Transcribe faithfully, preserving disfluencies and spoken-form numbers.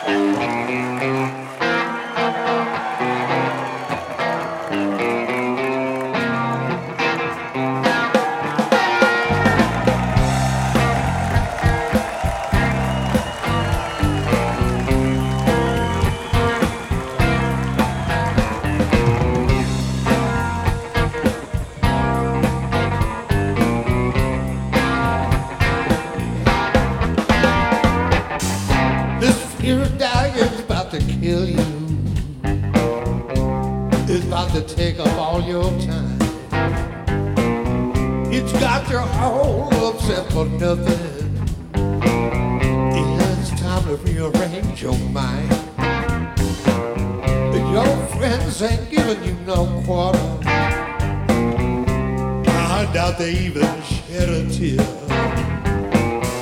To take up all your time. It's got you all upset for nothing. It's time to rearrange your mind. Your friends ain't giving you no quarter. I doubt they even shed a tear.